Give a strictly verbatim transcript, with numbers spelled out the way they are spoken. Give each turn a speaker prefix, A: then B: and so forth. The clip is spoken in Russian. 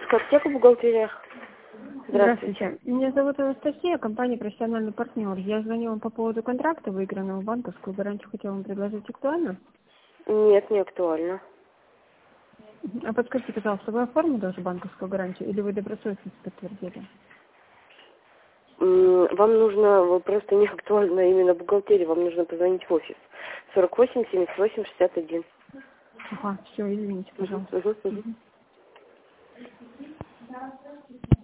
A: Московская аптека, бухгалтерия. Здравствуйте.
B: Здравствуйте. Меня зовут Анастасия, компания «Профессиональный партнер». Я звоню вам по поводу контракта, выигранного банковскую гарантию. Хотела вам предложить. Актуально?
A: Нет, не актуально.
B: А подскажите, пожалуйста, вы оформили уже банковскую гарантию или вы добросовестно подтвердили?
A: М, Вам нужно, вы просто не актуально именно бухгалтерия, вам нужно позвонить в офис. сорок восемь семьдесят восемь шестьдесят один.
B: Ага, все, извините, пожалуйста.
A: Мгм, мгм, мгм.
B: Мгм.